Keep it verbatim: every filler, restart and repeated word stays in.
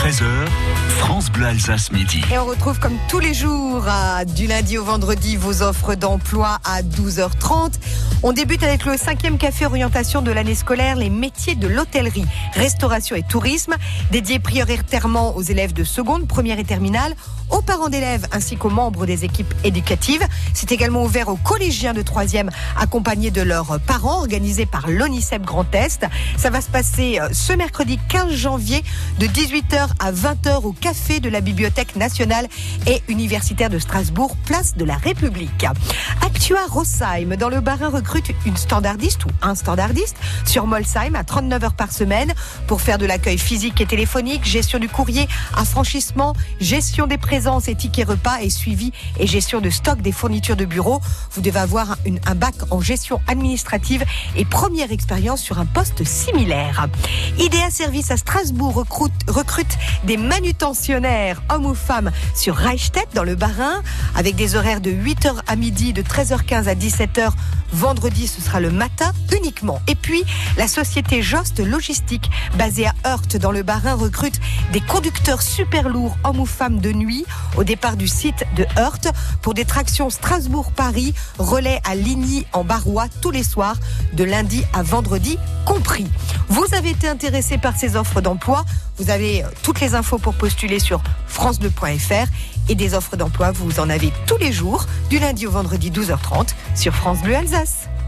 treize heures, France Bleu Alsace Midi. Et on retrouve comme tous les jours, à, du lundi au vendredi, vos offres d'emploi à douze heures trente. On débute avec le cinquième café orientation de l'année scolaire, les métiers de l'hôtellerie, restauration et tourisme, dédié prioritairement aux élèves de seconde, première et terminale, aux parents d'élèves ainsi qu'aux membres des équipes éducatives. C'est également ouvert aux collégiens de troisième accompagnés de leurs parents, organisé par l'ONICEP Grand Est. Ça va se passer ce mercredi quinze janvier de dix-huit heures à vingt heures au café de la Bibliothèque nationale et universitaire de Strasbourg, place de la République. Actua Rossheim, dans le Bas-Rhin, recrute une standardiste ou un standardiste sur Molsheim à trente-neuf heures par semaine pour faire de l'accueil physique et téléphonique, gestion du courrier, affranchissement, gestion des présences et tickets repas et suivi et gestion de stock des fournitures de bureau. Vous devez avoir une, un bac en gestion administrative et première expérience sur un poste similaire. Idea Service à Strasbourg recrute, recrute des manutentionnaires, hommes ou femmes, sur Reichstätt dans le Bas-Rhin, avec des horaires de huit heures à midi, de treize heures quinze à dix-sept heures. Vendredi, ce sera le matin uniquement. Et puis, la société Jost Logistique, basée à Heurt dans le Bas-Rhin, recrute des conducteurs super lourds, hommes ou femmes de nuit, au départ du site de Heurt, pour des tractions Strasbourg-Paris, relais à Ligny en Barrois tous les soirs, de lundi à vendredi compris. Vous avez été intéressé par ces offres d'emploi, vous avez toutes les infos pour postuler sur francebleu point f r et des offres d'emploi, vous en avez tous les jours, du lundi au vendredi douze heures trente sur France Bleu Alsace.